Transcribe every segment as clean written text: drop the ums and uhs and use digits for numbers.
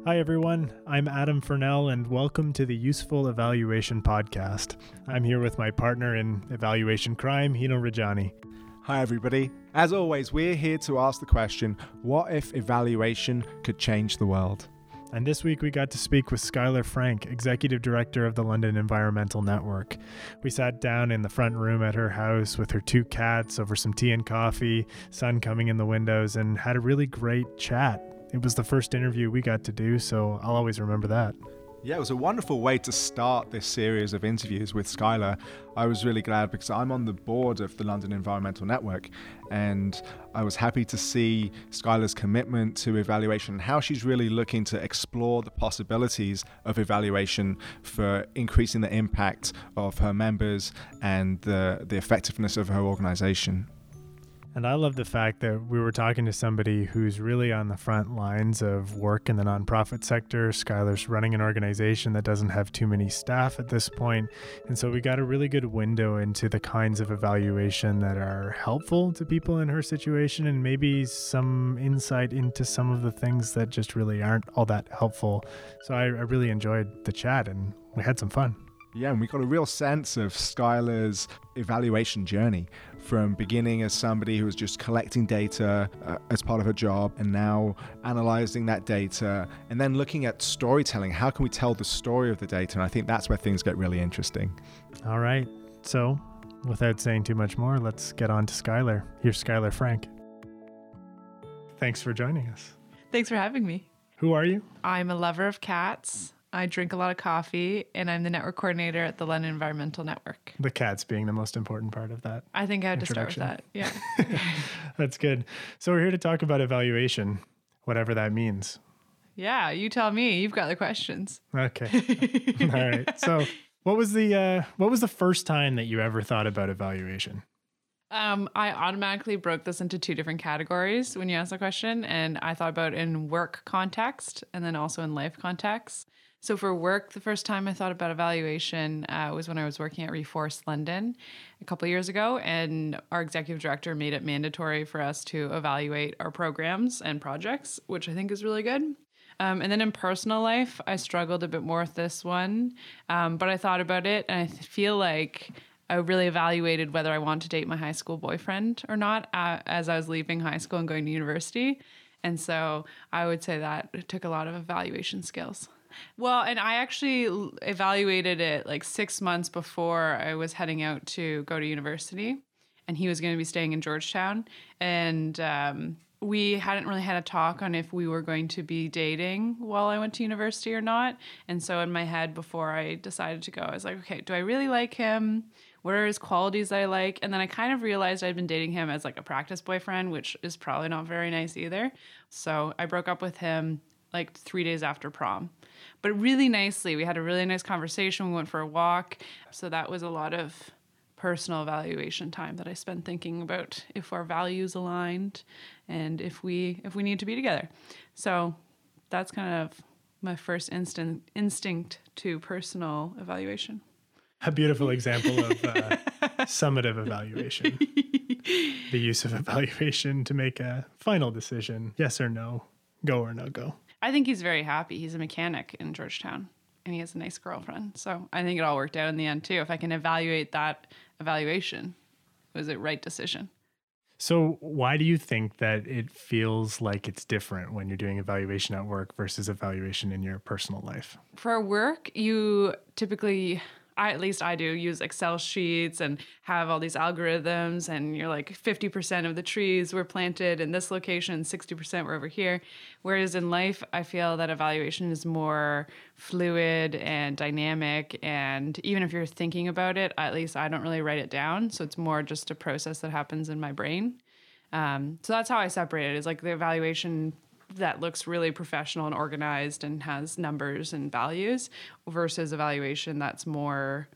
Hi everyone, I'm Adam Furnell and welcome to the Useful Evaluation Podcast. I'm here with my partner in evaluation crime, Hino Rajani. Hi everybody. As always, we're here to ask the question, what if evaluation could change the world? And this week we got to speak with Skylar Frank, Executive Director of the London Environmental Network. We sat down in the front room at her house with her two cats over some tea and coffee, sun coming in the windows, and had a really great chat. It was the first interview we got to do, so I'll always remember that. Yeah, it was a wonderful way to start this series of interviews with Skylar. I was really glad because I'm on the board of the London Environmental Network, and I was happy to see Skylar's commitment to evaluation and how she's really looking to explore the possibilities of evaluation for increasing the impact of her members and the effectiveness of her organization. And I love the fact that we were talking to somebody who's really on the front lines of work in the nonprofit sector. Skylar's running an organization that doesn't have too many staff at this point. And so we got a really good window into the kinds of evaluation that are helpful to people in her situation, and maybe some insight into some of the things that just really aren't all that helpful. So I really enjoyed the chat and we had some fun. Yeah, and we got a real sense of Skylar's evaluation journey from beginning as somebody who was just collecting data as part of her job, and now analyzing that data and then looking at storytelling. How can we tell the story of the data? And I think that's where things get really interesting. All right. So without saying too much more, let's get on to Skylar. Here's Skylar Frank. Thanks for joining us. Thanks for having me. Who are you? I'm a lover of cats. I drink a lot of coffee, and I'm the network coordinator at the London Environmental Network. The cats being the most important part of that. I think I had to start with that. Yeah. That's good. So we're here to talk about evaluation, whatever that means. Yeah, you tell me. You've got the questions. Okay. All right. So what was the first time that you ever thought about evaluation? I automatically broke this into two different categories when you asked the question, and I thought about in work context and then also in life context. So for work, the first time I thought about evaluation was when I was working at Reforest London a couple of years ago, and our executive director made it mandatory for us to evaluate our programs and projects, which I think is really good. And then in personal life, I struggled a bit more with this one, but I thought about it, and I feel like I really evaluated whether I wanted to date my high school boyfriend or not as I was leaving high school and going to university. And so I would say that it took a lot of evaluation skills. Well, and I actually evaluated it like 6 months before I was heading out to go to university, and he was going to be staying in Georgetown. And we hadn't really had a talk on if we were going to be dating while I went to university or not. And so in my head, before I decided to go, I was like, okay, do I really like him? What are his qualities that I like? And then I kind of realized I'd been dating him as like a practice boyfriend, which is probably not very nice either. So I broke up with him like 3 days after prom. But really nicely, we had a really nice conversation. We went for a walk. So that was a lot of personal evaluation time that I spent thinking about if our values aligned and if we need to be together. So that's kind of my first instinct to personal evaluation. A beautiful example of summative evaluation. The use of evaluation to make a final decision, yes or no, go or no go. I think he's very happy. He's a mechanic in Georgetown, and he has a nice girlfriend. So I think it all worked out in the end, too. If I can evaluate that evaluation, was it right decision? So why do you think that it feels like it's different when you're doing evaluation at work versus evaluation in your personal life? For work, you typically... at least I do, use Excel sheets and have all these algorithms, and you're like 50% of the trees were planted in this location, 60% were over here. Whereas in life, I feel that evaluation is more fluid and dynamic, and even if you're thinking about it, at least I don't really write it down, so it's more just a process that happens in my brain. So that's how I separate it, is like the evaluation that looks really professional and organized and has numbers and values versus evaluation that's more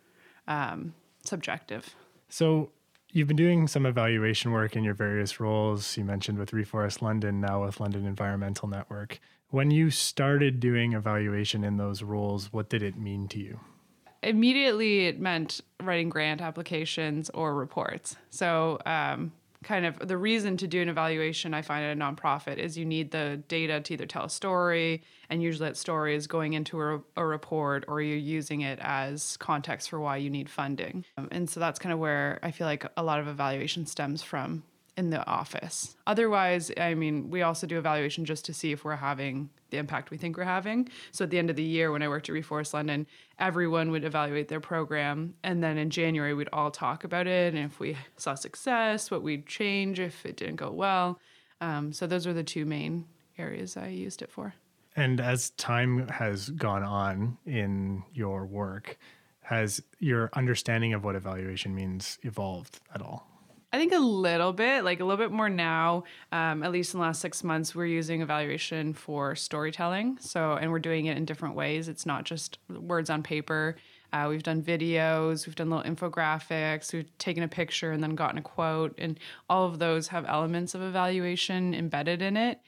subjective. So you've been doing some evaluation work in your various roles. You mentioned with Reforest London, now with London Environmental Network. When you started doing evaluation in those roles, what did it mean to you? Immediately, it meant writing grant applications or reports. So kind of the reason to do an evaluation, I find, at a nonprofit is you need the data to either tell a story, and usually that story is going into a report, or you're using it as context for why you need funding. And so that's kind of where I feel like a lot of evaluation stems from in the office. Otherwise, I mean, we also do evaluation just to see if we're having the impact we think we're having. So at the end of the year, when I worked at Reforest London, everyone would evaluate their program. And then in January, we'd all talk about it. And if we saw success, what we'd change if it didn't go well. So those are the two main areas I used it for. And as time has gone on in your work, has your understanding of what evaluation means evolved at all? I think a little bit more now, at least in the last 6 months, we're using evaluation for storytelling. And we're doing it in different ways. It's not just words on paper. We've done videos, we've done little infographics, we've taken a picture and then gotten a quote, and all of those have elements of evaluation embedded in it.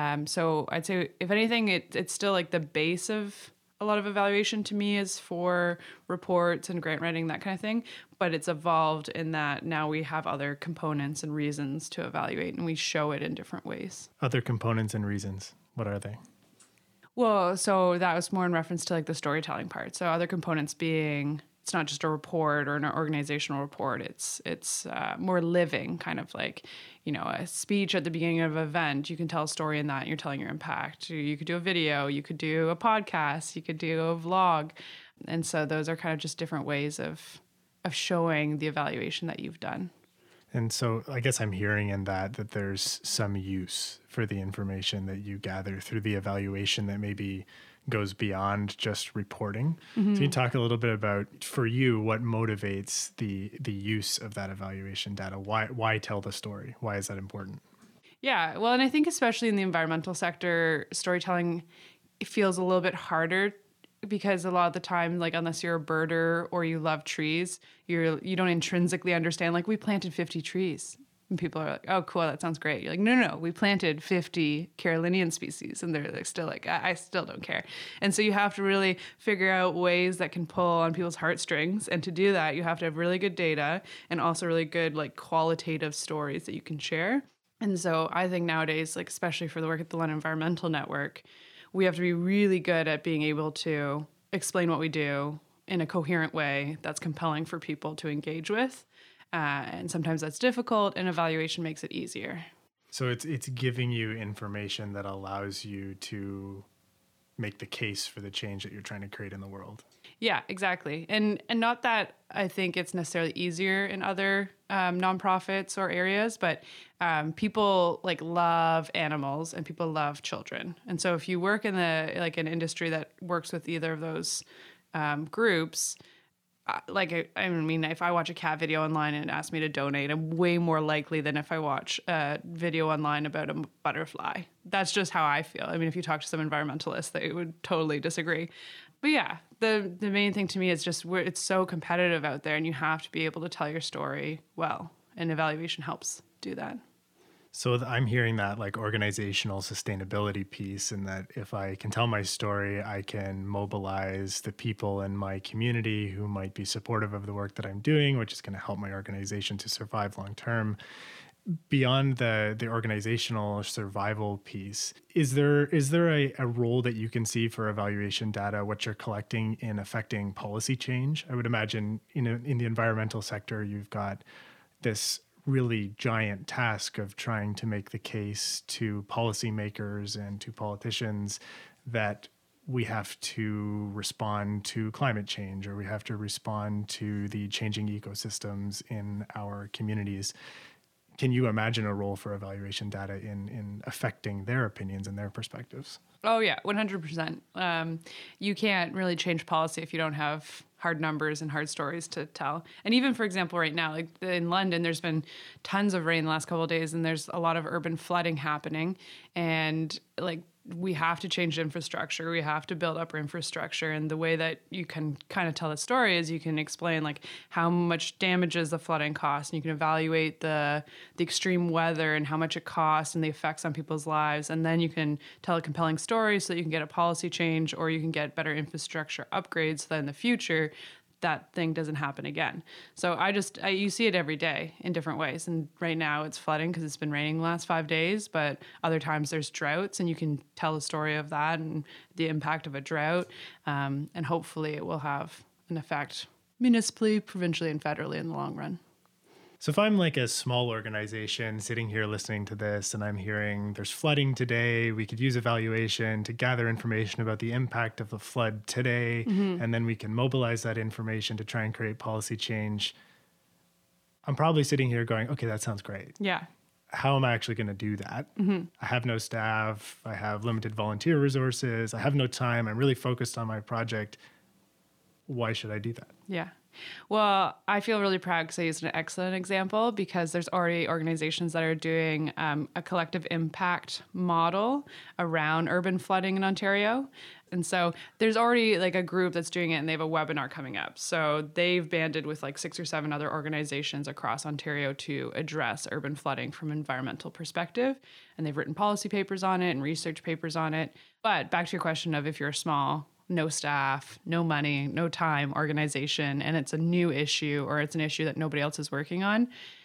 So I'd say, if anything, it's still like the base of a lot of evaluation to me is for reports and grant writing, that kind of thing. But it's evolved in that now we have other components and reasons to evaluate, and we show it in different ways. Other components and reasons, what are they? Well, so that was more in reference to like the storytelling part. So other components being, it's not just a report or an organizational report. It's more living, kind of like, a speech at the beginning of an event. You can tell a story in that, and you're telling your impact. You could do a video, you could do a podcast, you could do a vlog. And so those are kind of just different ways of showing the evaluation that you've done. And so I guess I'm hearing in that there's some use for the information that you gather through the evaluation that maybe goes beyond just reporting. Mm-hmm. So you talk a little bit about, for you, what motivates the use of that evaluation data? Why tell the story? Why is that important? Yeah, well, and I think especially in the environmental sector, storytelling feels a little bit harder, because a lot of the time, like, unless you're a birder or you love trees, you don't intrinsically understand, like, we planted 50 trees. And people are like, oh, cool, that sounds great. You're like, no, we planted 50 Carolinian species. And they're still like, I still don't care. And so you have to really figure out ways that can pull on people's heartstrings. And to do that, you have to have really good data and also really good, like, qualitative stories that you can share. And so I think nowadays, like, especially for the work at the London Environmental Network, we have to be really good at being able to explain what we do in a coherent way that's compelling for people to engage with. And sometimes that's difficult, and evaluation makes it easier. So it's giving you information that allows you to make the case for the change that you're trying to create in the world. Yeah, exactly. And not that I think it's necessarily easier in other nonprofits or areas, but people like love animals and people love children. And so if you work in an industry that works with either of those groups, if I watch a cat video online and it asks me to donate, I'm way more likely than if I watch a video online about a butterfly. That's just how I feel. I mean, if you talk to some environmentalists, they would totally disagree. But yeah, the main thing to me is just it's so competitive out there, and you have to be able to tell your story well, and evaluation helps do that. So I'm hearing that, like, organizational sustainability piece, and that if I can tell my story, I can mobilize the people in my community who might be supportive of the work that I'm doing, which is going to help my organization to survive long term. Beyond the organizational survival piece, is there a role that you can see for evaluation data, what you're collecting, in affecting policy change? I would imagine in the environmental sector, you've got this really giant task of trying to make the case to policymakers and to politicians that we have to respond to climate change, or we have to respond to the changing ecosystems in our communities. Can you imagine a role for evaluation data in affecting their opinions and their perspectives? Oh, yeah, 100%. You can't really change policy if you don't have hard numbers and hard stories to tell. And even, for example, right now, like in London, there's been tons of rain the last couple of days, and there's a lot of urban flooding happening. And like, we have to change infrastructure. We have to build up our infrastructure. And the way that you can kind of tell the story is you can explain like how much damages the flooding cost, and you can evaluate the extreme weather and how much it costs and the effects on people's lives. And then you can tell a compelling story so that you can get a policy change, or you can get better infrastructure upgrades so that in the future that thing doesn't happen again. So you see it every day in different ways. And right now it's flooding because it's been raining the last 5 days, but other times there's droughts, and you can tell the story of that and the impact of a drought. And hopefully it will have an effect municipally, provincially, and federally in the long run. So if I'm like a small organization sitting here listening to this and I'm hearing there's flooding today, we could use evaluation to gather information about the impact of the flood today, and then we can mobilize that information to try and create policy change. I'm probably sitting here going, okay, that sounds great. Yeah. How am I actually going to do that? I have no staff. I have limited volunteer resources. I have no time. I'm really focused on my project. Why should I do that? Yeah. Well, I feel really proud because I used an excellent example, because there's already organizations that are doing a collective impact model around urban flooding in Ontario. And so there's already like a group that's doing it, and they have a webinar coming up. So they've banded with like 6 or 7 other organizations across Ontario to address urban flooding from an environmental perspective. And they've written policy papers on it and research papers on it. But back to your question of if you're small, no staff, no money, no time organization, and it's a new issue or it's an issue that nobody else is working on,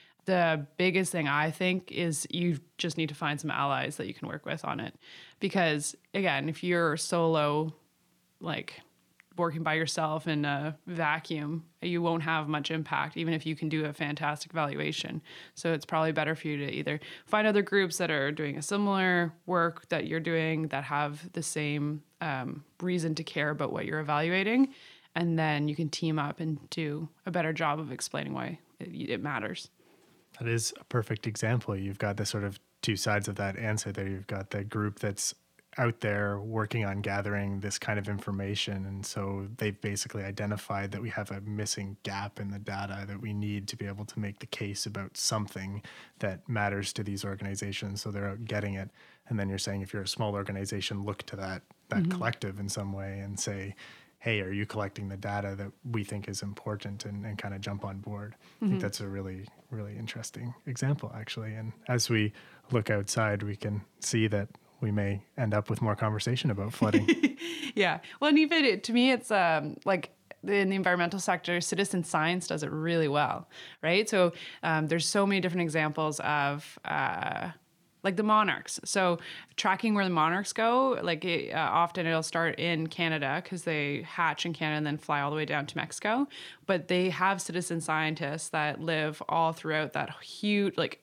the biggest thing I think is you just need to find some allies that you can work with on it. Because again, if you're solo, like working by yourself in a vacuum, you won't have much impact, even if you can do a fantastic valuation. So it's probably better for you to either find other groups that are doing a similar work that you're doing, that have the same reason to care about what you're evaluating, and then you can team up and do a better job of explaining why it matters. That is a perfect example. You've got the sort of 2 sides of that answer there. You've got the group that's out there working on gathering this kind of information. And so they've basically identified that we have a missing gap in the data that we need to be able to make the case about something that matters to these organizations. So they're out getting it. And then you're saying, if you're a small organization, look to that collective in some way and say, hey, are you collecting the data that we think is important, and kind of jump on board? I think that's a really, really interesting example, actually. And as we look outside, we can see that we may end up with more conversation about flooding. Yeah. Well, and even to me, it's like in the environmental sector, citizen science does it really well, right? So there's so many different examples of like the monarchs. So tracking where the monarchs go, like often it'll start in Canada because they hatch in Canada and then fly all the way down to Mexico. But they have citizen scientists that live all throughout that huge, like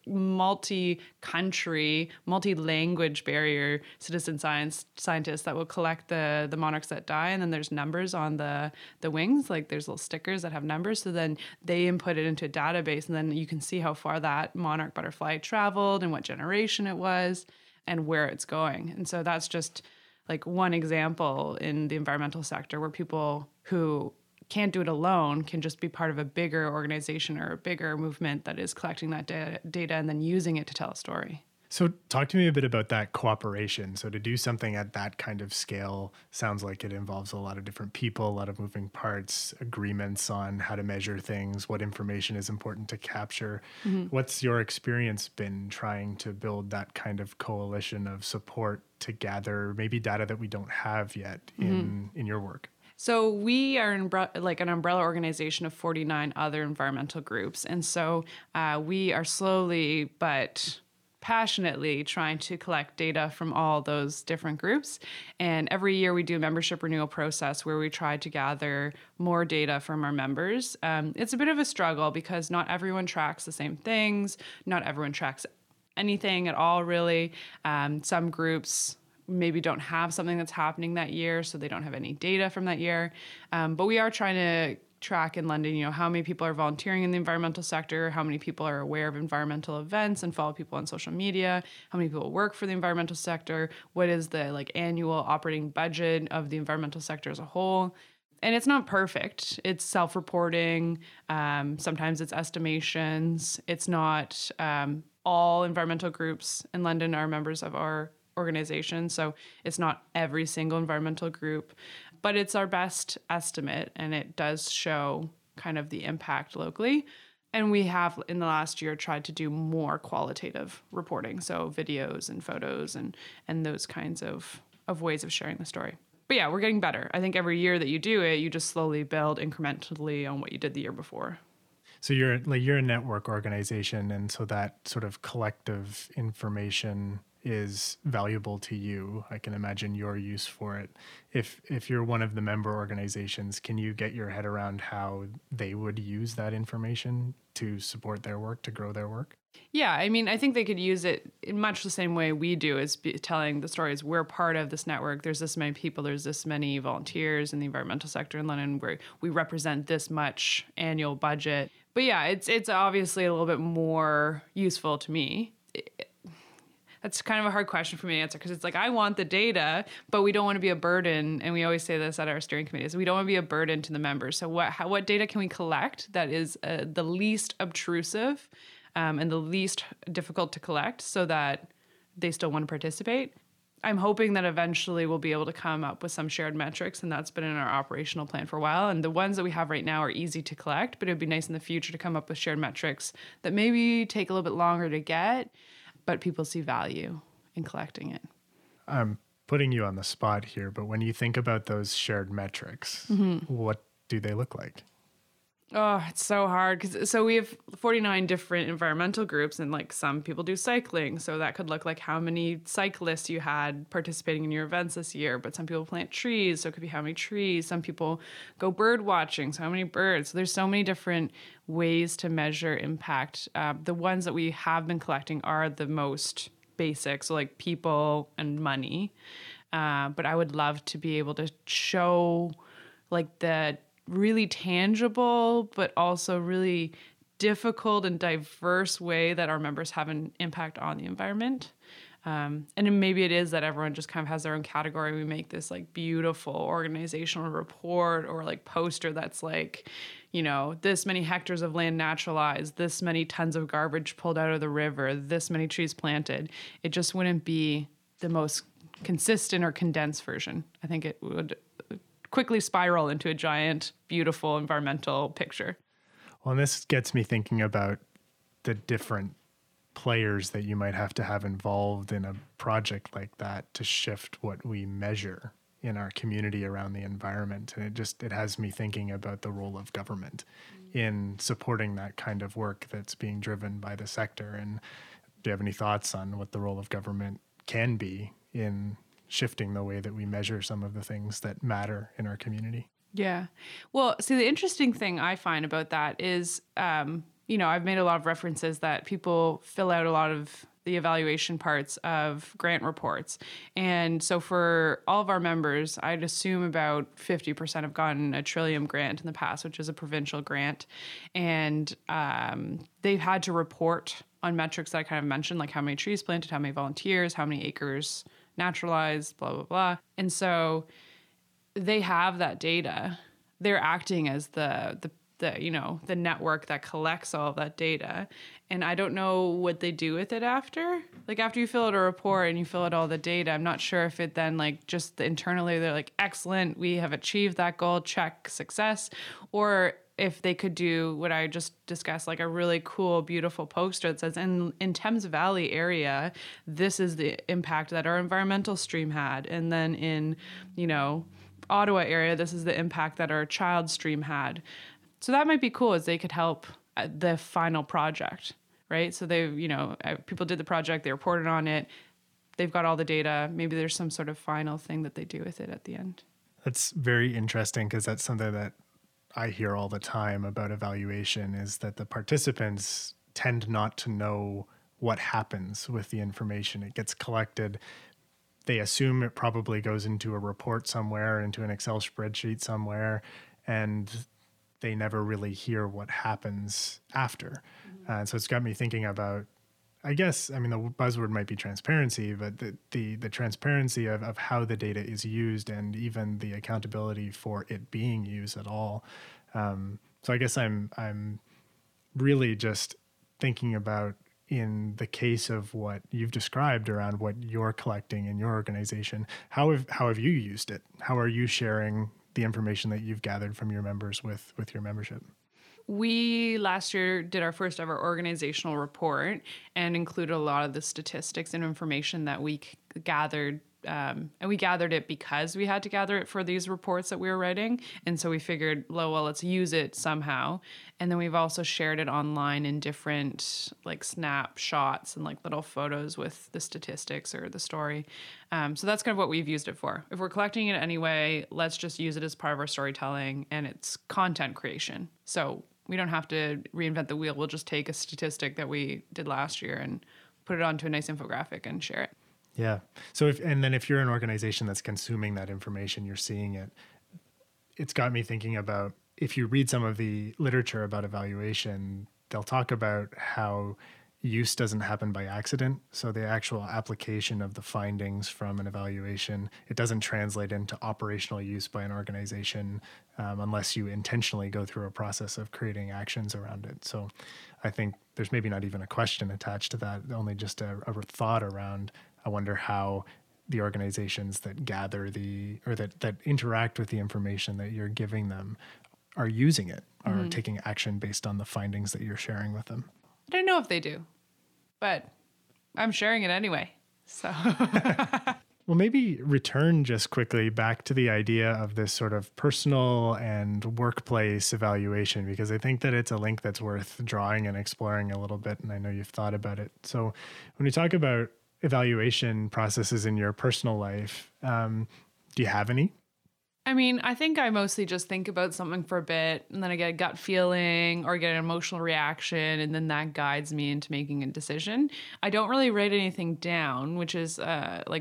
multi-country, multi-language barrier citizen scientists that will collect the monarchs that die. And then there's numbers on the wings, like there's little stickers that have numbers. So then they input it into a database, and then you can see how far that monarch butterfly traveled and what generation it was and where it's going. And so that's just like one example in the environmental sector where people who can't do it alone can just be part of a bigger organization or a bigger movement that is collecting that data and then using it to tell a story. So talk to me a bit about that cooperation. So to do something at that kind of scale sounds like it involves a lot of different people, a lot of moving parts, agreements on how to measure things, what information is important to capture. What's your experience been trying to build that kind of coalition of support to gather maybe data that we don't have yet in your work? So we are like an umbrella organization of 49 other environmental groups. And so we are slowly but passionately trying to collect data from all those different groups. And every year we do a membership renewal process where we try to gather more data from our members. It's a bit of a struggle because not everyone tracks the same things. Not everyone tracks anything at all, really. Some groups maybe don't have something that's happening that year, so they don't have any data from that year. But we are trying to track in London, how many people are volunteering in the environmental sector, how many people are aware of environmental events and follow people on social media, how many people work for the environmental sector, what is the annual operating budget of the environmental sector as a whole. And it's not perfect. It's self-reporting. Sometimes it's estimations. It's not all environmental groups in London are members of our organization. So it's not every single environmental group, but it's our best estimate, and it does show kind of the impact locally. And we have in the last year tried to do more qualitative reporting, so videos and photos and those kinds of ways of sharing the story. But yeah, we're getting better. I think every year that you do it, you just slowly build incrementally on what you did the year before. So you're a network organization, and so that sort of collective information is valuable to you. I can imagine your use for it. If you're one of the member organizations, can you get your head around how they would use that information to support their work, to grow their work? Yeah, I mean, I think they could use it in much the same way we do, is telling the stories. We're part of this network. There's this many people. There's this many volunteers in the environmental sector in London where we represent this much annual budget. But yeah, it's obviously a little bit more useful to me. That's kind of a hard question for me to answer because it's like, I want the data, but we don't want to be a burden. And we always say this at our steering committees. We don't want to be a burden to the members. So what data can we collect that is the least obtrusive and the least difficult to collect so that they still want to participate? I'm hoping that eventually we'll be able to come up with some shared metrics, and that's been in our operational plan for a while. And the ones that we have right now are easy to collect, but it would be nice in the future to come up with shared metrics that maybe take a little bit longer to get, but people see value in collecting it. I'm putting you on the spot here, but when you think about those shared metrics, what do they look like? Oh, it's so hard so we have 49 different environmental groups, and like some people do cycling. So that could look like how many cyclists you had participating in your events this year. But some people plant trees, so it could be how many trees. Some people go bird watching, so how many birds. So there's so many different ways to measure impact. The ones that we have been collecting are the most basic, so like people and money. But I would love to be able to show like the really tangible, but also really difficult and diverse way that our members have an impact on the environment. And maybe it is that everyone just kind of has their own category. We make this like beautiful organizational report or like poster that's like, you know, this many hectares of land naturalized, this many tons of garbage pulled out of the river, this many trees planted. It just wouldn't be the most consistent or condensed version. I think it would quickly spiral into a giant, beautiful environmental picture. Well, and this gets me thinking about the different players that you might have to have involved in a project like that to shift what we measure in our community around the environment. And it has me thinking about the role of government in supporting that kind of work that's being driven by the sector. And do you have any thoughts on what the role of government can be in shifting the way that we measure some of the things that matter in our community? Yeah. Well, see, the interesting thing I find about that is, you know, I've made a lot of references that people fill out a lot of the evaluation parts of grant reports. And so for all of our members, I'd assume about 50% have gotten a Trillium grant in the past, which is a provincial grant. And they've had to report on metrics that I kind of mentioned, like how many trees planted, how many volunteers, how many acres naturalized, blah, blah, blah. And so they have that data. They're acting as the network that collects all of that data. And I don't know what they do with it after. Like after you fill out a report and you fill out all the data, I'm not sure if it then like just internally they're like, excellent, we have achieved that goal, check, success. Or if they could do what I just discussed, like a really cool, beautiful poster that says, in Thames Valley area, this is the impact that our environmental stream had. And then in, you know, Ottawa area, this is the impact that our child stream had. So that might be cool, as they could help the final project, right? So they, you know, people did the project, they reported on it, they've got all the data. Maybe there's some sort of final thing that they do with it at the end. That's very interesting, because that's something that I hear all the time about evaluation, is that the participants tend not to know what happens with the information. It gets collected. They assume it probably goes into a report somewhere, into an Excel spreadsheet somewhere, and they never really hear what happens after. So it's got me thinking about, I guess, I mean, the buzzword might be transparency, but the transparency of how the data is used, and even the accountability for it being used at all. So I guess I'm really just thinking about, in the case of what you've described around what you're collecting in your organization, how have you used it? How are you sharing the information that you've gathered from your members with your membership? We last year did our first ever organizational report and included a lot of the statistics and information that we gathered and we gathered it because we had to gather it for these reports that we were writing. And so we figured, well, let's use it somehow. And then we've also shared it online in different like snapshots and like little photos with the statistics or the story. So that's kind of what we've used it for. If we're collecting it anyway, let's just use it as part of our storytelling, and it's content creation. So we don't have to reinvent the wheel. We'll just take a statistic that we did last year and put it onto a nice infographic and share it. Yeah. So if you're an organization that's consuming that information, you're seeing it. It's got me thinking about, if you read some of the literature about evaluation, they'll talk about how use doesn't happen by accident. So the actual application of the findings from an evaluation, it doesn't translate into operational use by an organization unless you intentionally go through a process of creating actions around it. So I think there's maybe not even a question attached to that, only just a thought around, I wonder how the organizations that gather that interact with the information that you're giving them are using it, are taking action based on the findings that you're sharing with them. I don't know if they do, but I'm sharing it anyway. So, well, maybe return just quickly back to the idea of this sort of personal and workplace evaluation, because I think that it's a link that's worth drawing and exploring a little bit. And I know you've thought about it. So when we talk about evaluation processes in your personal life, do you have any? I mean, I think I mostly just think about something for a bit, and then I get a gut feeling or get an emotional reaction, and then that guides me into making a decision. I don't really write anything down, which is so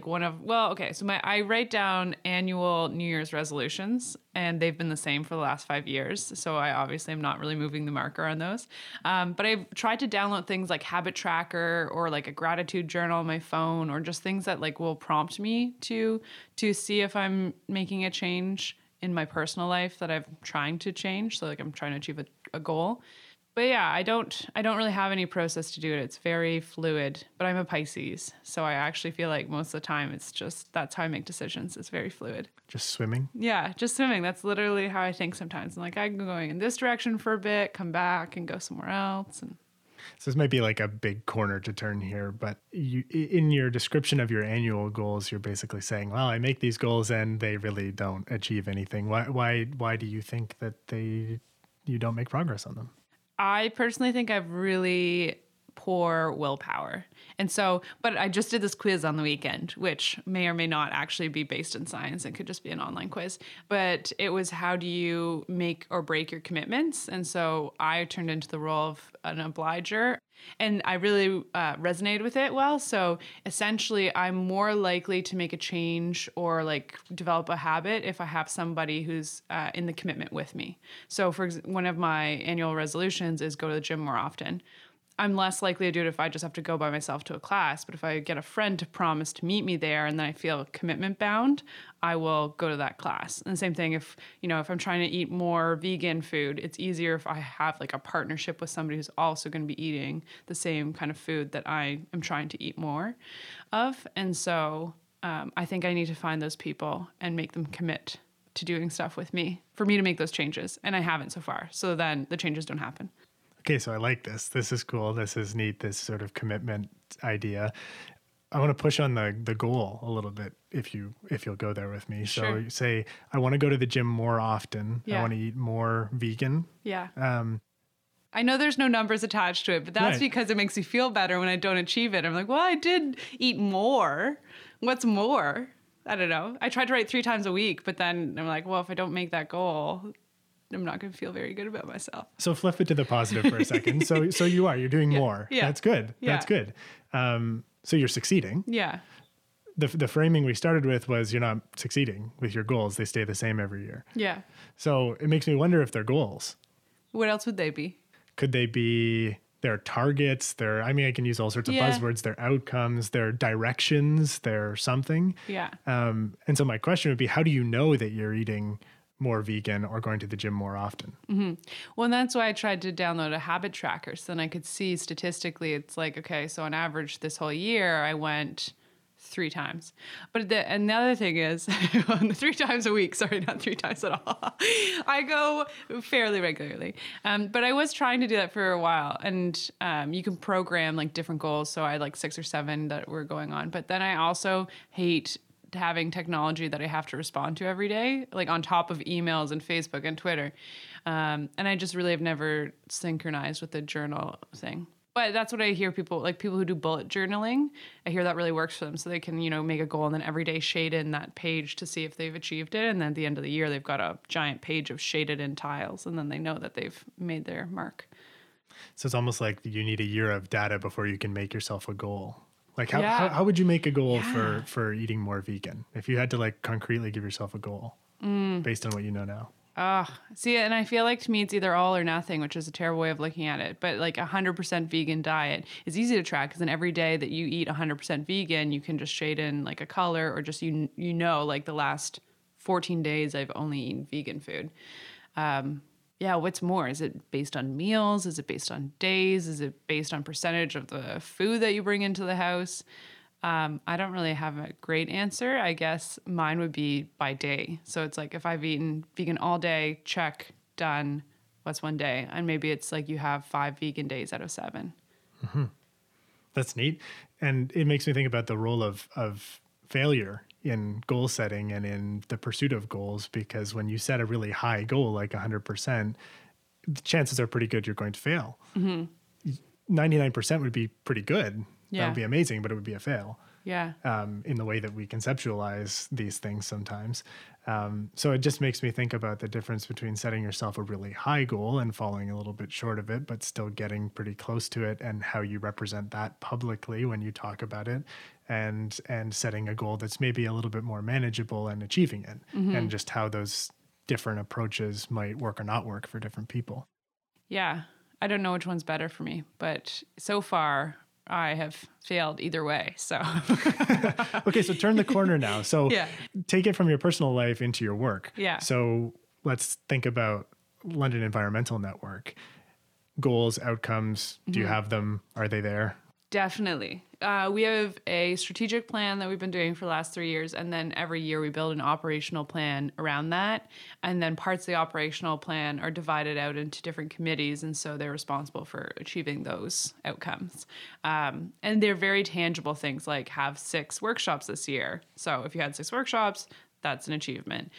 I write down annual New Year's resolutions, and they've been the same for the last 5 years. So I obviously am not really moving the marker on those. But I've tried to download things like Habit Tracker or like a gratitude journal on my phone, or just things that like will prompt me to see if I'm making a change in my personal life that I'm trying to change. So like I'm trying to achieve a goal. But yeah, I don't really have any process to do it. It's very fluid, but I'm a Pisces. So I actually feel like most of the time it's just, that's how I make decisions. It's very fluid. Just swimming? Yeah, just swimming. That's literally how I think sometimes. I'm like, I'm going in this direction for a bit, come back and go somewhere else. And so this might be like a big corner to turn here, but in your description of your annual goals, you're basically saying, well, I make these goals and they really don't achieve anything. Why do you think that you don't make progress on them? I personally think I've really poor willpower. And so, but I just did this quiz on the weekend, which may or may not actually be based in science. It could just be an online quiz, but it was, how do you make or break your commitments? And so I turned into the role of an obliger, and I really resonated with it well. So essentially, I'm more likely to make a change or like develop a habit if I have somebody who's in the commitment with me. So for one of my annual resolutions is go to the gym more often. I'm less likely to do it if I just have to go by myself to a class. But if I get a friend to promise to meet me there and then I feel commitment bound, I will go to that class. And the same thing if I'm trying to eat more vegan food, it's easier if I have like a partnership with somebody who's also going to be eating the same kind of food that I am trying to eat more of. And so I think I need to find those people and make them commit to doing stuff with me for me to make those changes. And I haven't so far. So then the changes don't happen. Okay, so I like this. This is cool. This is neat, this sort of commitment idea. I want to push on the goal a little bit if you'll go there with me. Sure. So say I want to go to the gym more often. Yeah. I want to eat more vegan. Yeah. I know there's no numbers attached to it, but that's because it makes me feel better when I don't achieve it. I'm like, well, I did eat more. What's more? I don't know. I tried to write 3 times a week, but then I'm like, well, if I don't make that goal, I'm not going to feel very good about myself. So flip it to the positive for a second. So you're doing more. Yeah. That's good. Yeah. That's good. So you're succeeding. Yeah. The framing we started with was you're not succeeding with your goals. They stay the same every year. Yeah. So it makes me wonder if they're goals. What else would they be? Could they be their targets? I can use all sorts of buzzwords, their outcomes, their directions, their something. Yeah. And so my question would be, how do you know that you're eating more vegan or going to the gym more often? Mm-hmm. Well, and that's why I tried to download a habit tracker. So then I could see statistically, it's like, okay, so on average this whole year, I went 3 times. But another thing is 3 times a week, sorry, not 3 times at all. I go fairly regularly. But I was trying to do that for a while, and you can program like different goals. So I had like 6 or 7 that were going on. But then I also hate having technology that I have to respond to every day, like on top of emails and Facebook and Twitter. And I just really have never synchronized with the journal thing. But that's what I hear people who do bullet journaling. I hear that really works for them. So they can, make a goal and then every day shade in that page to see if they've achieved it. And then at the end of the year, they've got a giant page of shaded in tiles. And then they know that they've made their mark. So it's almost like you need a year of data before you can make yourself a goal. Like how would you make a goal for eating more vegan? If you had to like concretely give yourself a goal based on what you know now. See, and I feel like to me it's either all or nothing, which is a terrible way of looking at it. But like 100% vegan diet is easy to track because then every day that you eat 100% vegan, you can just shade in like a color or just, like the last 14 days I've only eaten vegan food. What's more? Is it based on meals? Is it based on days? Is it based on percentage of the food that you bring into the house? I don't really have a great answer. I guess mine would be by day. So it's like if I've eaten vegan all day, check, done. What's one day? And maybe it's like you have 5 vegan days out of 7. Mm-hmm. That's neat. And it makes me think about the role of failure in goal setting and in the pursuit of goals, because when you set a really high goal, like 100%, the chances are pretty good you're going to fail. Mm-hmm. 99% would be pretty good. Yeah. That would be amazing, but it would be a fail. Yeah. In the way that we conceptualize these things sometimes. So it just makes me think about the difference between setting yourself a really high goal and falling a little bit short of it, but still getting pretty close to it, and how you represent that publicly when you talk about it, and setting a goal that's maybe a little bit more manageable and achieving it, and just how those different approaches might work or not work for different people. Yeah. I don't know which one's better for me, but so far I have failed either way. So, okay, so turn the corner now. So take it from your personal life into your work. Yeah. So let's think about London Environmental Network. Goals, outcomes, do you have them? Are they there? Definitely. We have a strategic plan that we've been doing for the last 3 years. And then every year we build an operational plan around that. And then parts of the operational plan are divided out into different committees. And so they're responsible for achieving those outcomes. And they're very tangible things like have 6 workshops this year. So if you had 6 workshops, that's an achievement.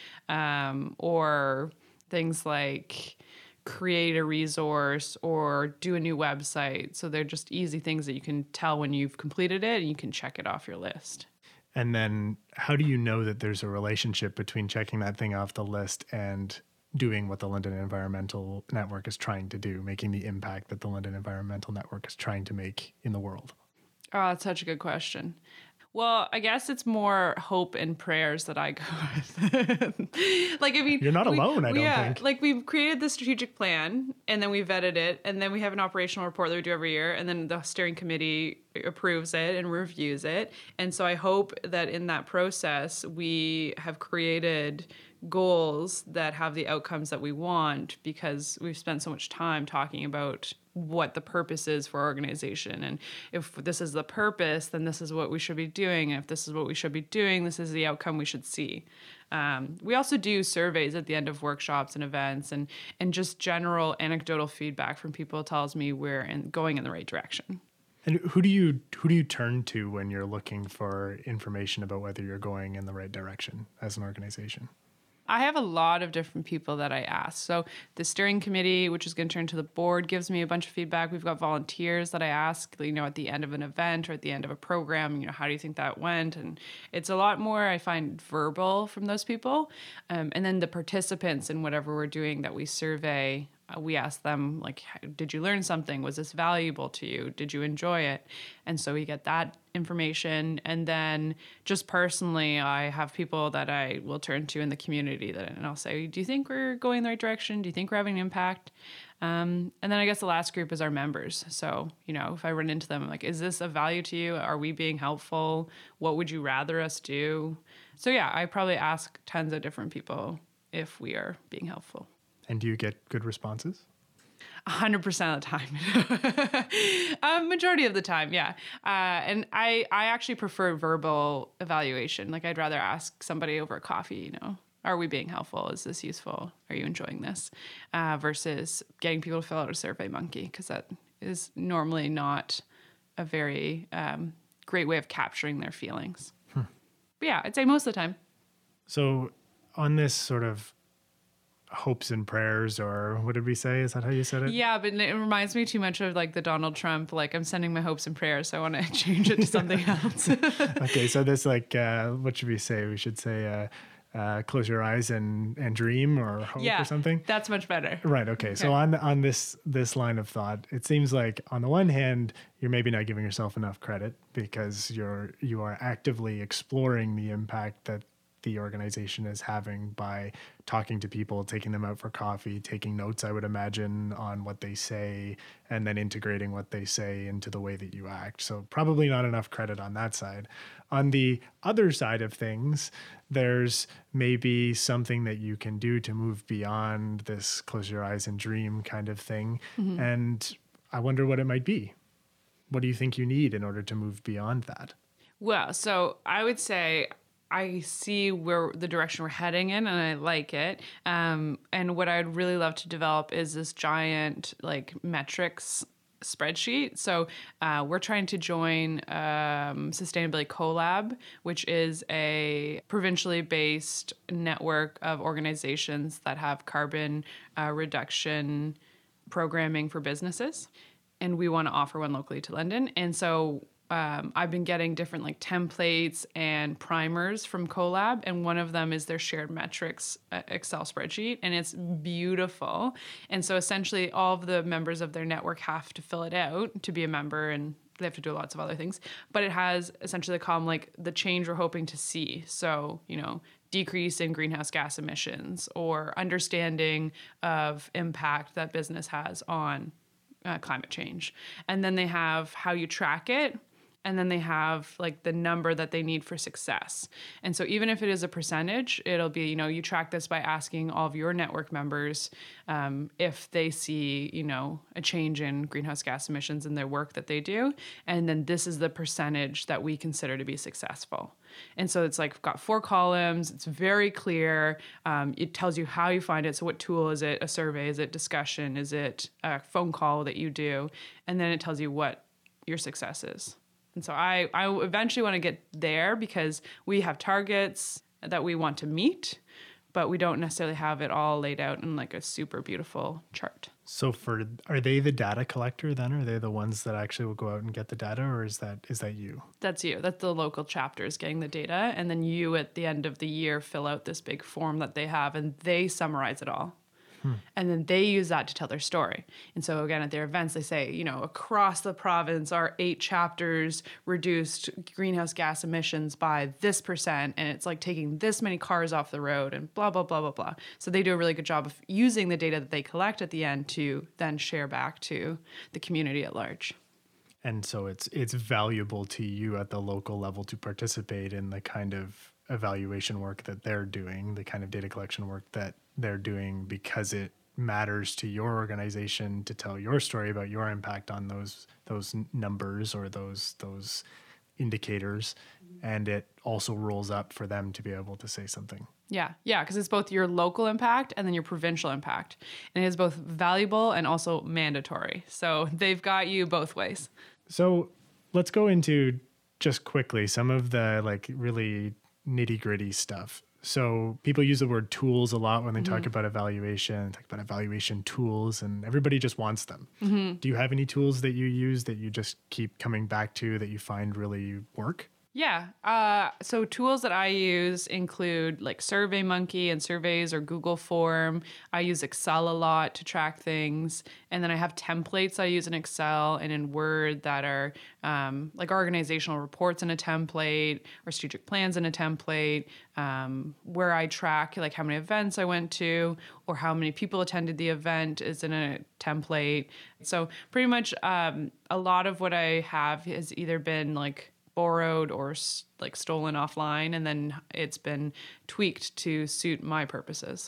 Or things like create a resource or do a new website. So they're just easy things that you can tell when you've completed it and you can check it off your list. And then how do you know that there's a relationship between checking that thing off the list and doing what the London Environmental Network is trying to do, making the impact that the London Environmental Network is trying to make in the world? Oh, that's such a good question. Well, I guess it's more hope and prayers that I go with. You're not alone, I don't think. Like we've created the strategic plan and then we vetted it and then we have an operational report that we do every year and then the steering committee approves it and reviews it. And so I hope that in that process, we have created goals that have the outcomes that we want because we've spent so much time talking about what the purpose is for our organization. And if this is the purpose, then this is what we should be doing. And if this is what we should be doing, this is the outcome we should see. We also do surveys at the end of workshops and events and just general anecdotal feedback from people tells me we're going in the right direction. And who do you turn to when you're looking for information about whether you're going in the right direction as an organization? I have a lot of different people that I ask. So the steering committee, which is going to turn to the board, gives me a bunch of feedback. We've got volunteers that I ask, at the end of an event or at the end of a program, how do you think that went? And it's a lot more, I find, verbal from those people. And then the participants in whatever we're doing that we survey, we ask them, like, did you learn something? Was this valuable to you? Did you enjoy it? And so we get that information. And then just personally, I have people that I will turn to in the community and I'll say, do you think we're going in the right direction? Do you think we're having an impact? And then I guess the last group is our members. So, if I run into them, like, is this of value to you? Are we being helpful? What would you rather us do? So yeah, I probably ask tons of different people if we are being helpful. And do you get good responses? 100% of the time. Majority of the time, yeah. And I actually prefer verbal evaluation. Like I'd rather ask somebody over a coffee, are we being helpful? Is this useful? Are you enjoying this? Versus getting people to fill out a SurveyMonkey, because that is normally not a very great way of capturing their feelings. But yeah, I'd say most of the time. So on this sort of hopes and prayers, or what did we say? Is that how you said it? Yeah, but it reminds me too much of like the Donald Trump, like I'm sending my hopes and prayers, so I want to change it to something else. Okay, so this what should we say? We should say close your eyes and dream, or hope, or something. That's much better. Right. Okay. So on this line of thought, it seems like on the one hand, you're maybe not giving yourself enough credit because you are actively exploring the impact that the organization is having by talking to people, taking them out for coffee, taking notes, I would imagine, on what they say, and then integrating what they say into the way that you act. So probably not enough credit on that side. On the other side of things, there's maybe something that you can do to move beyond this close your eyes and dream kind of thing. Mm-hmm. And I wonder what it might be. What do you think you need in order to move beyond that? Well, so I would say I see where the direction we're heading in, and I like it. And what I'd really love to develop is this giant like metrics spreadsheet. So we're trying to join Sustainability Collab, which is a provincially based network of organizations that have carbon reduction programming for businesses. And we want to offer one locally to London. And so I've been getting different like templates and primers from Collab, and one of them is their shared metrics Excel spreadsheet, and it's beautiful. And so essentially all of the members of their network have to fill it out to be a member, and they have to do lots of other things. But it has essentially a column like the change we're hoping to see. So, decrease in greenhouse gas emissions, or understanding of impact that business has on climate change. And then they have how you track it. And then they have like the number that they need for success. And so even if it is a percentage, it'll be, you track this by asking all of your network members if they see, a change in greenhouse gas emissions in their work that they do. And then this is the percentage that we consider to be successful. And so it's like got 4 columns. It's very clear. It tells you how you find it. So what tool is it? A survey? Is it discussion? Is it a phone call that you do? And then it tells you what your success is. And so I eventually want to get there because we have targets that we want to meet, but we don't necessarily have it all laid out in like a super beautiful chart. So are they the data collector then? Are they the ones that actually will go out and get the data, or is that you? That's you. That's the local chapters getting the data. And then you at the end of the year fill out this big form that they have, and they summarize it all. And then they use that to tell their story. And so again, at their events, they say, across the province, our 8 chapters reduced greenhouse gas emissions by this percent. And it's like taking this many cars off the road and blah, blah, blah, blah, blah. So they do a really good job of using the data that they collect at the end to then share back to the community at large. And so it's valuable to you at the local level to participate in the kind of evaluation work that they're doing, the kind of data collection work that they're doing, because it matters to your organization to tell your story about your impact on those numbers or those indicators, and it also rolls up for them to be able to say something. Yeah, because it's both your local impact and then your provincial impact. And it is both valuable and also mandatory. So they've got you both ways. So let's go into just quickly some of the like really nitty-gritty stuff. So people use the word tools a lot when they talk about evaluation, talk about evaluation tools, and everybody just wants them. Mm-hmm. Do you have any tools that you use that you just keep coming back to that you find really work? Yeah. So tools that I use include like SurveyMonkey and Surveys or Google Form. I use Excel a lot to track things. And then I have templates I use in Excel and in Word that are like organizational reports in a template or strategic plans in a template, where I track like how many events I went to or how many people attended the event is in a template. So pretty much a lot of what I have has either been like borrowed or like stolen offline, and then it's been tweaked to suit my purposes.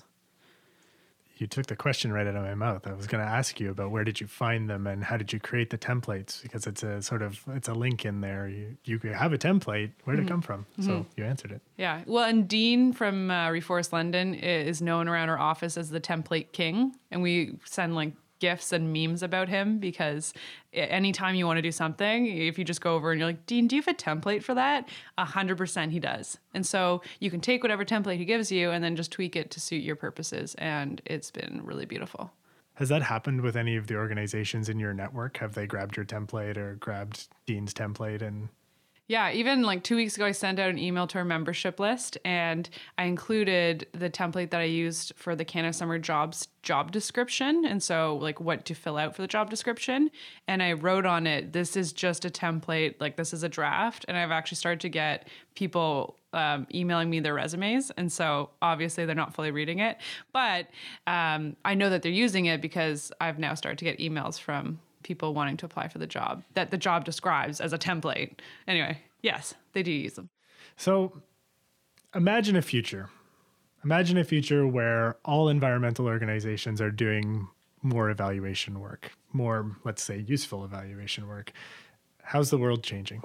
You took the question right out of my mouth. I was going to ask you about where did you find them and how did you create the templates, because it's a link in there. You have a template. Where did it come from? So you answered it. Yeah. Well, and Dean from Reforest London is known around our office as the template king, and we send like gifs and memes about him, because anytime you want to do something, if you just go over and you're like, Dean, do you have a template for that? 100% he does. And so you can take whatever template he gives you and then just tweak it to suit your purposes. And it's been really beautiful. Has that happened with any of the organizations in your network? Have they grabbed your template or grabbed Dean's template and... Yeah, even like 2 weeks ago, I sent out an email to our membership list, and I included the template that I used for the Canada Summer Jobs job description. And so like what to fill out for the job description. And I wrote on it, this is just a template, like this is a draft. And I've actually started to get people emailing me their resumes. And so obviously they're not fully reading it, but I know that they're using it because I've now started to get emails from people wanting to apply for the job that the job describes as a template. Anyway, yes, they do use them. So imagine a future. Imagine a future where all environmental organizations are doing more evaluation work, more, let's say, useful evaluation work. How's the world changing?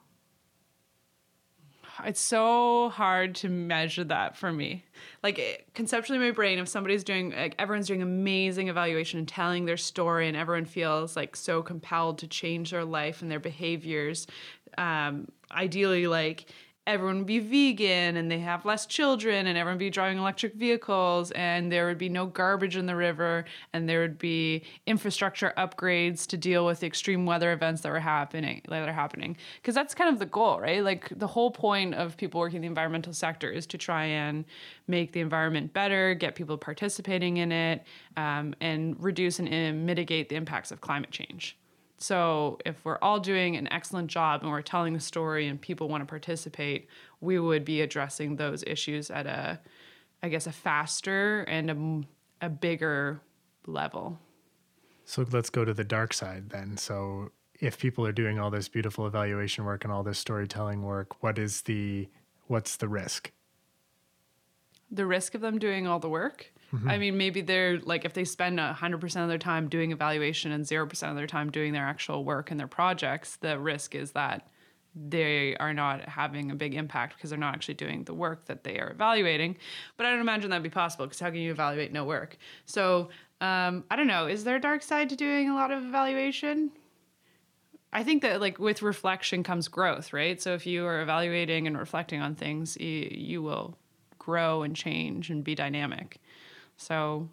It's so hard to measure that for me. Like conceptually in my brain, if somebody's doing, like everyone's doing amazing evaluation and telling their story and everyone feels like so compelled to change their life and their behaviors, ideally like everyone would be vegan and they have less children and everyone would be driving electric vehicles and there would be no garbage in the river and there would be infrastructure upgrades to deal with the extreme weather events that are happening. Because that's kind of the goal, right? Like the whole point of people working in the environmental sector is to try and make the environment better, get people participating in it, and reduce and mitigate the impacts of climate change. So if we're all doing an excellent job and we're telling the story and people want to participate, we would be addressing those issues at a faster and a bigger level. So let's go to the dark side then. So if people are doing all this beautiful evaluation work and all this storytelling work, what's the risk? The risk of them doing all the work? Mm-hmm. I mean, maybe they're like, if they spend 100% of their time doing evaluation and 0% of their time doing their actual work and their projects, the risk is that they are not having a big impact because they're not actually doing the work that they are evaluating. But I don't imagine that'd be possible because how can you evaluate no work? So I don't know. Is there a dark side to doing a lot of evaluation? I think that like with reflection comes growth, right? So if you are evaluating and reflecting on things, you will grow and change and be dynamic. So,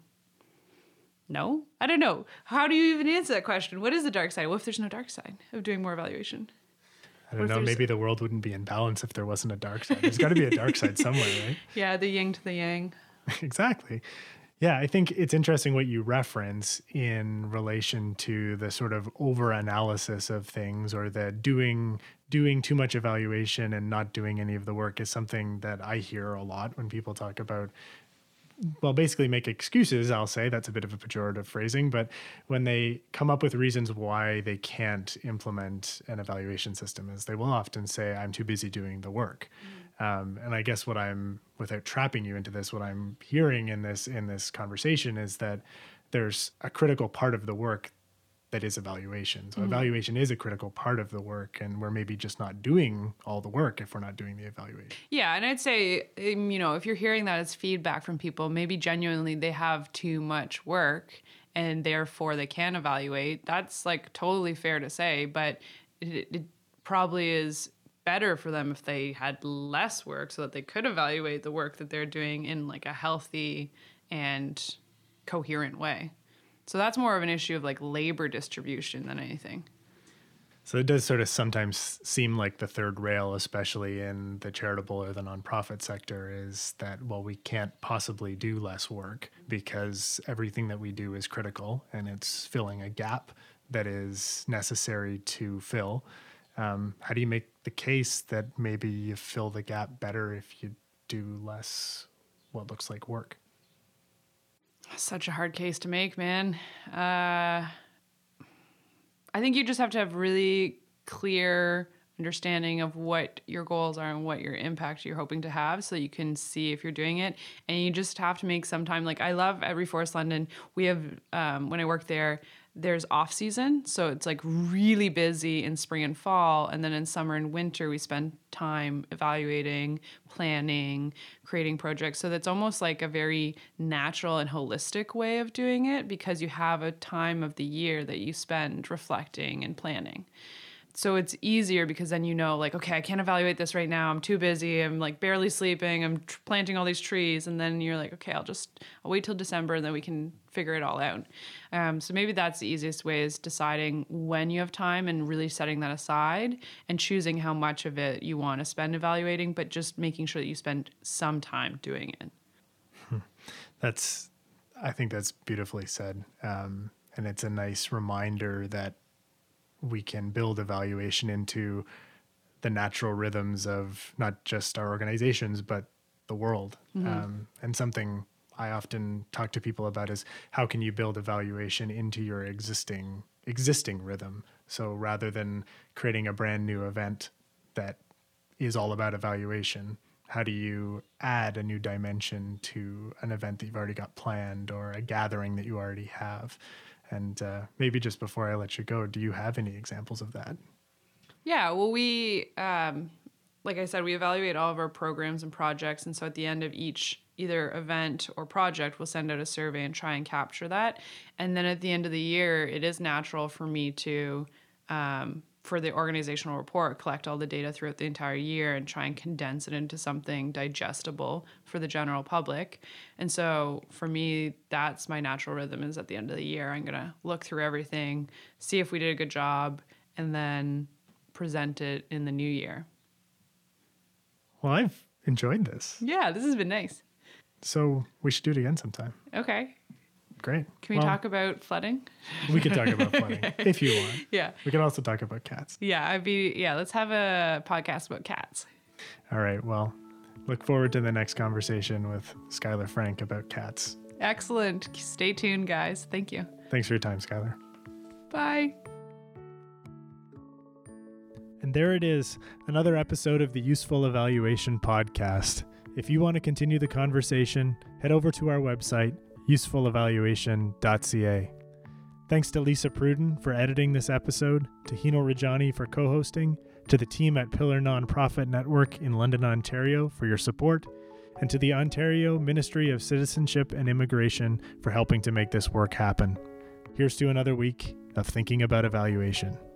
no, I don't know. How do you even answer that question? What is the dark side? What if there's no dark side of doing more evaluation? I don't know. Maybe the world wouldn't be in balance if there wasn't a dark side. There's got to be a dark side somewhere, right? Yeah, the yin to the yang. Exactly. Yeah, I think it's interesting what you reference in relation to the sort of over-analysis of things, or the doing too much evaluation and not doing any of the work is something that I hear a lot when people talk about, well, basically make excuses, I'll say. That's a bit of a pejorative phrasing, but when they come up with reasons why they can't implement an evaluation system, is they will often say, I'm too busy doing the work. And I guess without trapping you into this, what I'm hearing in this conversation is that there's a critical part of the work that is evaluation. So evaluation is a critical part of the work, and we're maybe just not doing all the work if we're not doing the evaluation. Yeah, and I'd say, if you're hearing that as feedback from people, maybe genuinely they have too much work and therefore they can evaluate. That's like totally fair to say, but it probably is better for them if they had less work so that they could evaluate the work that they're doing in like a healthy and coherent way. So that's more of an issue of like labor distribution than anything. So it does sort of sometimes seem like the third rail, especially in the charitable or the nonprofit sector, is that, well, we can't possibly do less work because everything that we do is critical and it's filling a gap that is necessary to fill. How do you make the case that maybe you fill the gap better if you do less what looks like work? Such a hard case to make, man. I think you just have to have really clear understanding of what your goals are and what your impact you're hoping to have so that you can see if you're doing it. And you just have to make some time. Like I love at Reforest London, we have, when I work there, there's off season. So it's like really busy in spring and fall. And then in summer and winter, we spend time evaluating, planning, creating projects. So that's almost like a very natural and holistic way of doing it, because you have a time of the year that you spend reflecting and planning. So it's easier because then you know, like, okay, I can't evaluate this right now. I'm too busy. I'm like barely sleeping. I'm planting all these trees. And then you're like, okay, I'll wait till December and then we can figure it all out. So maybe that's the easiest way, is deciding when you have time and really setting that aside and choosing how much of it you want to spend evaluating, but just making sure that you spend some time doing it. I think that's beautifully said. And it's a nice reminder that we can build evaluation into the natural rhythms of not just our organizations, but the world. And something I often talk to people about is, how can you build evaluation into your existing rhythm? So rather than creating a brand new event that is all about evaluation, how do you add a new dimension to an event that you've already got planned, or a gathering that you already have? And maybe just before I let you go, do you have any examples of that? Yeah, well, we, like I said, we evaluate all of our programs and projects. And so at the end of each either event or project, we'll send out a survey and try and capture that. And then at the end of the year, it is natural for me to, for the organizational report, collect all the data throughout the entire year and try and condense it into something digestible for the general public. And so for me, that's my natural rhythm, is at the end of the year, I'm going to look through everything, see if we did a good job, and then present it in the new year. Well, I've enjoyed this. Yeah, this has been nice. So we should do it again sometime. Okay. Great. Can we talk about flooding? We could talk about flooding if you want. Yeah. We can also talk about cats. Yeah, let's have a podcast about cats. All right. Well, look forward to the next conversation with Skylar Frank about cats. Excellent. Stay tuned, guys. Thank you. Thanks for your time, Skylar. Bye. And there it is, another episode of the Useful Evaluation Podcast. If you want to continue the conversation, head over to our website, usefulevaluation.ca. Thanks to Lisa Pruden for editing this episode, to Hino Rajani for co-hosting, to the team at Pillar Nonprofit Network in London, Ontario for your support, and to the Ontario Ministry of Citizenship and Immigration for helping to make this work happen. Here's to another week of thinking about evaluation.